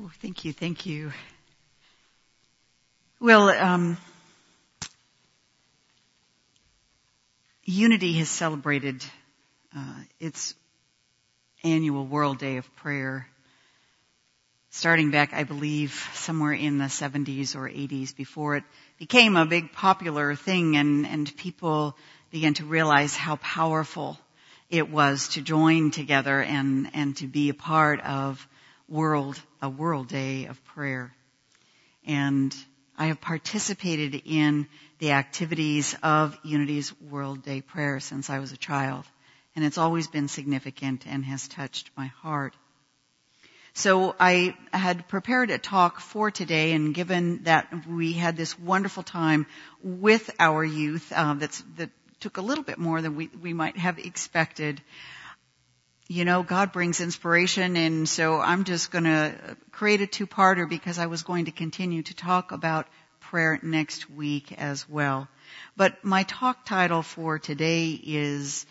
Oh, thank you, thank you. Well, Unity has celebrated its annual World Day of Prayer, starting back, I believe, somewhere in the 70s or 80s, before it became a big popular thing, and people began to realize how powerful it was to join together and to be a part of a World Day of Prayer. And I have participated in the activities of Unity's World Day Prayer since I was a child, and it's always been significant and has touched my heart. So I had prepared a talk for today, and given that we had this wonderful time with our youth that took a little bit more than we might have expected, you know, God brings inspiration, and so I'm just going to create a two-parter because I was going to continue to talk about prayer next week as well. But my talk title for today is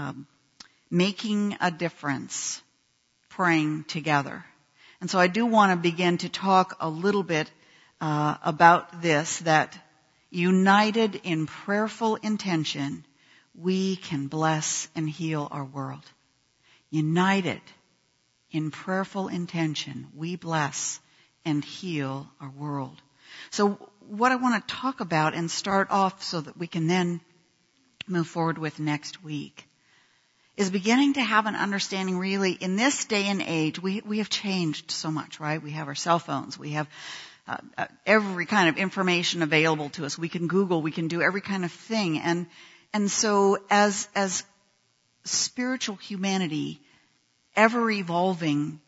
Making a Difference, Praying Together. And so I do want to begin to talk a little bit about this, that united in prayerful intention, we can bless and heal our world. United in prayerful intention, we bless and heal our world. So what I want to talk about and start off so that we can then move forward with next week is beginning to have an understanding really in this day and age. We have changed so much, right? We have our cell phones. We have every kind of information available to us. We can Google. We can do every kind of thing. And so as spiritual humanity, ever evolving,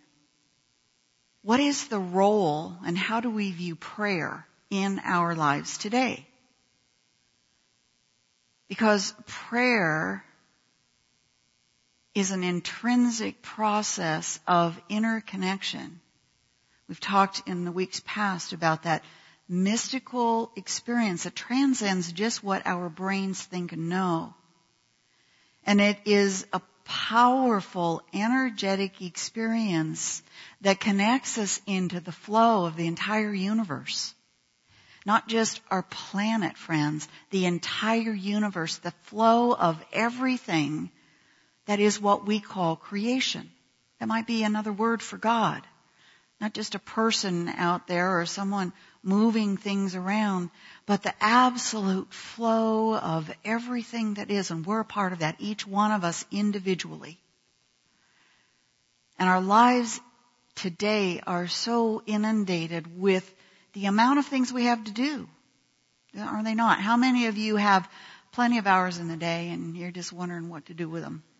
what is the role and how do we view prayer in our lives today? Because prayer is an intrinsic process of inner connection. We've talked in the weeks past about that mystical experience that transcends just what our brains think and know. And it is a powerful, energetic experience that connects us into the flow of the entire universe. Not just our planet, friends, the entire universe, the flow of everything that is what we call creation. That might be another word for God. Not just a person out there or someone moving things around, but the absolute flow of everything that is, and we're a part of that, each one of us individually. And our lives today are so inundated with the amount of things we have to do. Are they not? How many of you have plenty of hours in the day and you're just wondering what to do with them?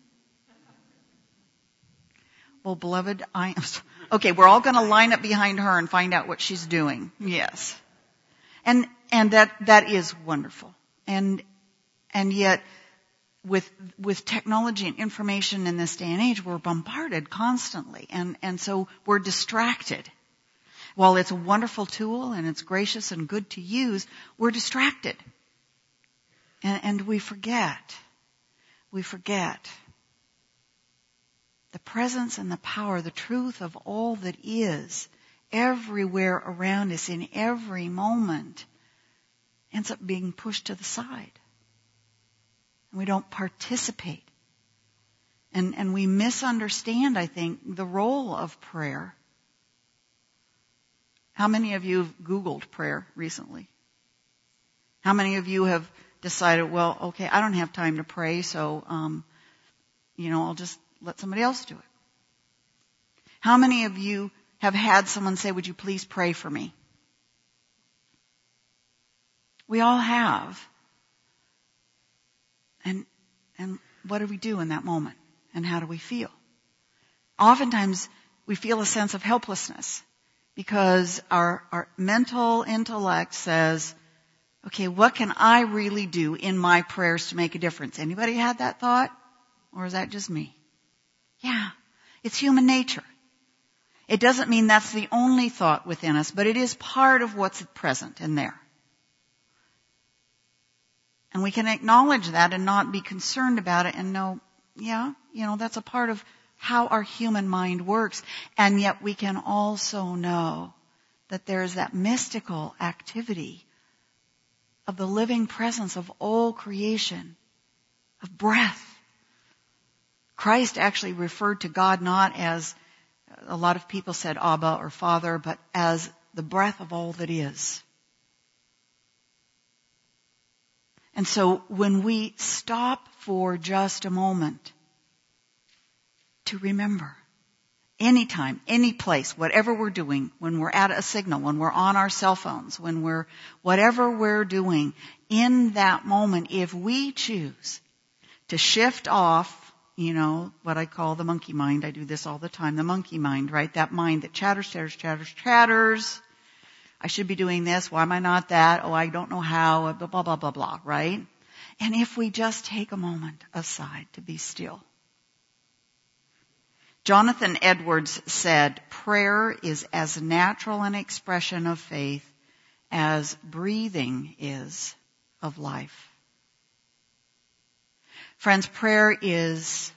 Well, beloved, okay, we're all going to line up behind her and find out what she's doing. Yes. And that is wonderful. And yet with technology and information in this day and age, we're bombarded constantly. And so we're distracted. While it's a wonderful tool and it's gracious and good to use, we're distracted. And we forget. We forget the presence and the power, the truth of all that is everywhere around us in every moment ends up being pushed to the side. And we don't participate. And we misunderstand, I think, the role of prayer. How many of you have Googled prayer recently? How many of you have decided, well, okay, I don't have time to pray, so, I'll just let somebody else do it? How many of you have had someone say, would you please pray for me? We all have. And what do we do in that moment? And how do we feel? Oftentimes we feel a sense of helplessness because our mental intellect says, okay, what can I really do in my prayers to make a difference? Anybody had that thought? Or is that just me? Yeah, it's human nature. It doesn't mean that's the only thought within us, but it is part of what's present in there. And we can acknowledge that and not be concerned about it and know, that's a part of how our human mind works. And yet we can also know that there is that mystical activity of the living presence of all creation, of breath. Christ actually referred to God not as, a lot of people said Abba or Father, but as the breath of all that is. And so when we stop for just a moment to remember, anytime, any place, whatever we're doing, when we're at a signal, when we're on our cell phones, whatever we're doing, in that moment, if we choose to shift off, what I call the monkey mind, I do this all the time, the monkey mind, right? That mind that chatters. I should be doing this. Why am I not that? Oh, I don't know how, blah, blah, blah, blah, blah, right? And if we just take a moment aside to be still. Jonathan Edwards said, prayer is as natural an expression of faith as breathing is of life. Friends, prayer is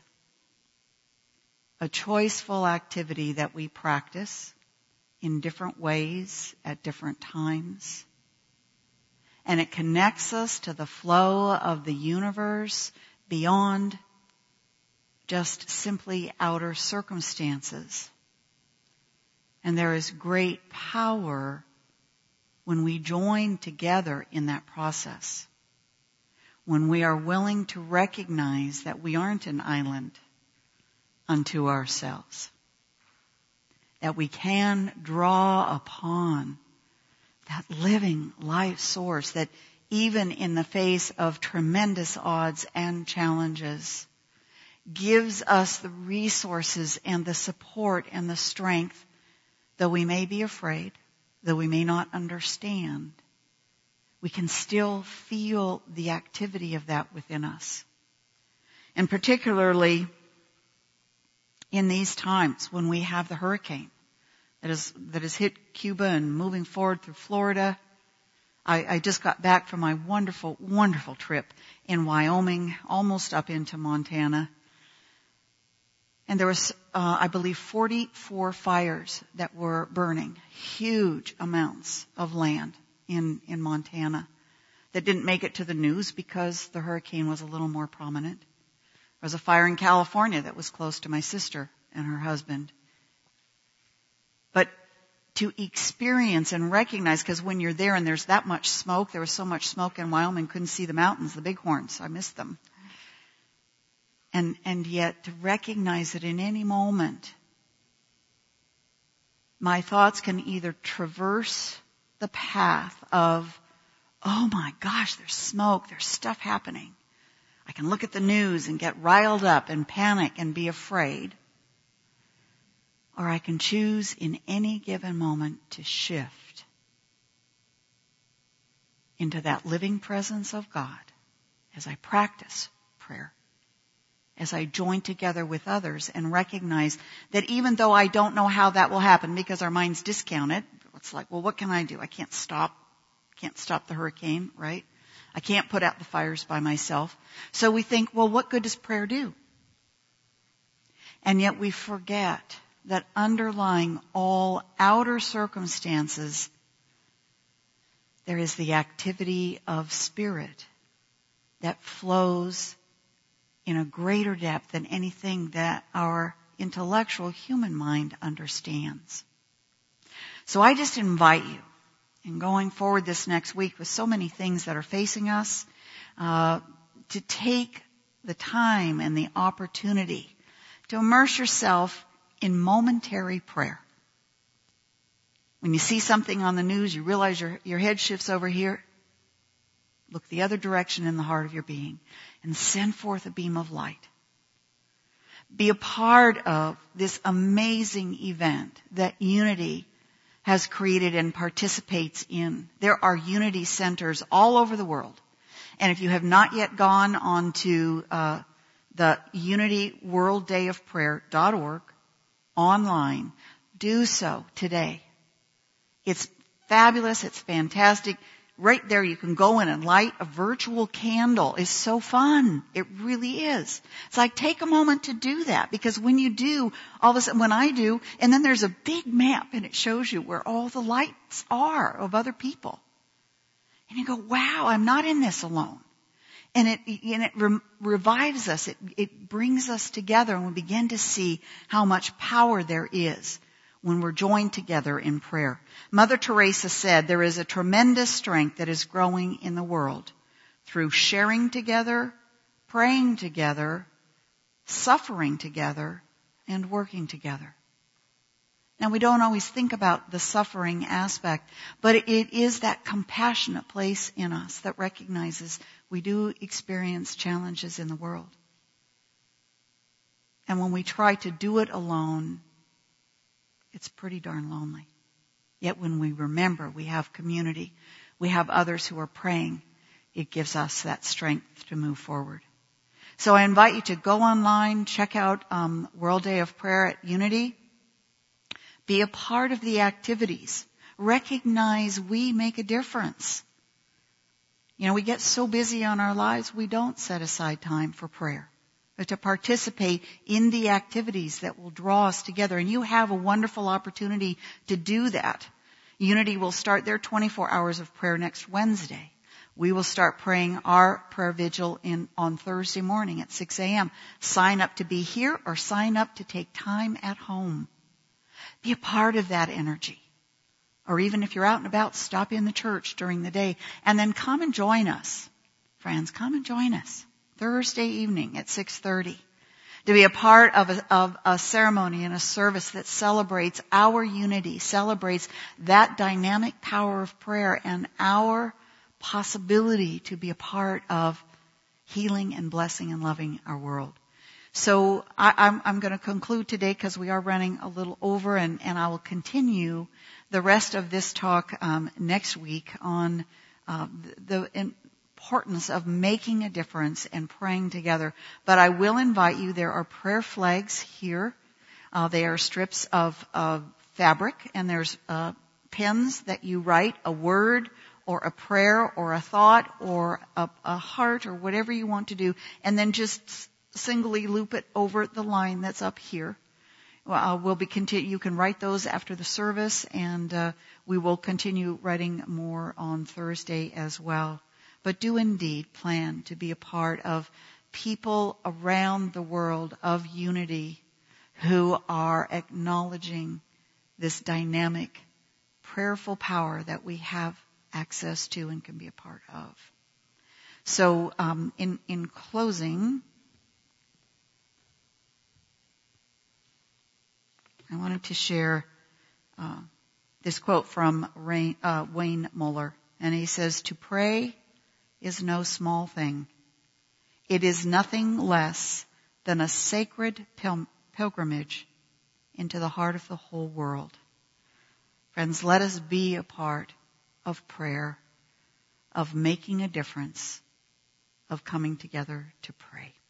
a choiceful activity that we practice in different ways at different times. And it connects us to the flow of the universe beyond just simply outer circumstances. And there is great power when we join together in that process. When we are willing to recognize that we aren't an island unto ourselves. That we can draw upon that living life source that even in the face of tremendous odds and challenges gives us the resources and the support and the strength, though we may be afraid, though we may not understand, we can still feel the activity of that within us. And particularly in these times when we have the hurricane that has hit Cuba and moving forward through Florida. I just got back from my wonderful, wonderful trip in Wyoming, almost up into Montana. And there was, I believe, 44 fires that were burning, huge amounts of land in Montana that didn't make it to the news because the hurricane was a little more prominent. There was a fire in California that was close to my sister and her husband. But to experience and recognize, because when you're there and there's that much smoke, there was so much smoke in Wyoming, couldn't see the mountains, the bighorns. I missed them. And yet to recognize that in any moment, my thoughts can either traverse the path of, oh my gosh, there's smoke, there's stuff happening. I can look at the news and get riled up and panic and be afraid. Or I can choose in any given moment to shift into that living presence of God as I practice prayer, as I join together with others and recognize that even though I don't know how that will happen because our minds discount it, it's like, well, what can I do? I can't stop the hurricane, right? I can't put out the fires by myself. So we think, well, what good does prayer do? And yet we forget that underlying all outer circumstances, there is the activity of spirit that flows in a greater depth than anything that our intellectual human mind understands. So I just invite you, in going forward this next week with so many things that are facing us, to take the time and the opportunity to immerse yourself in momentary prayer. When you see something on the news, you realize your head shifts over here. Look the other direction in the heart of your being and send forth a beam of light. Be a part of this amazing event that Unity has created and participates in. There are Unity centers all over the world. And if you have not yet gone on to the unityworlddayofprayer.org online, do so today. It's fabulous. It's fantastic. right there you can go in and light a virtual candle. Is so fun. It really is. It's like, take a moment to do that, because when you do, all of a sudden, when I do, and then there's a big map and it shows you where all the lights are of other people. And you go, wow, I'm not in this alone. And it revives us. It brings us together, and we begin to see how much power there is when we're joined together in prayer. Mother Teresa said there is a tremendous strength that is growing in the world through sharing together, praying together, suffering together, and working together. Now, we don't always think about the suffering aspect, but it is that compassionate place in us that recognizes we do experience challenges in the world. And when we try to do it alone, it's pretty darn lonely. Yet when we remember we have community, we have others who are praying, it gives us that strength to move forward. So I invite you to go online, check out World Day of Prayer at Unity. Be a part of the activities. Recognize we make a difference. You know, we get so busy on our lives, we don't set aside time for prayer, but to participate in the activities that will draw us together. And you have a wonderful opportunity to do that. Unity will start their 24 hours of prayer next Wednesday. We will start praying our prayer vigil on Thursday morning at 6 a.m. Sign up to be here or sign up to take time at home. Be a part of that energy. Or even if you're out and about, stop in the church during the day and then come and join us. Friends, come and join us Thursday evening at 6:30 to be a part of a ceremony and a service that celebrates our unity, celebrates that dynamic power of prayer and our possibility to be a part of healing and blessing and loving our world. So I'm going to conclude today because we are running a little over, and I will continue the rest of this talk next week on the importance of making a difference and praying together. But I will invite you, there are prayer flags here. They are strips of fabric, and there's pens that you write a word or a prayer or a thought or a heart or whatever you want to do, and then just singly loop it over the line that's up here. You can write those after the service, and we will continue writing more on Thursday as well. But do indeed plan to be a part of people around the world of unity who are acknowledging this dynamic, prayerful power that we have access to and can be a part of. So in closing, I wanted to share this quote from Wayne Muller. And he says, "To pray is no small thing. It is nothing less than a sacred pilgrimage into the heart of the whole world." Friends, let us be a part of prayer, of making a difference, of coming together to pray.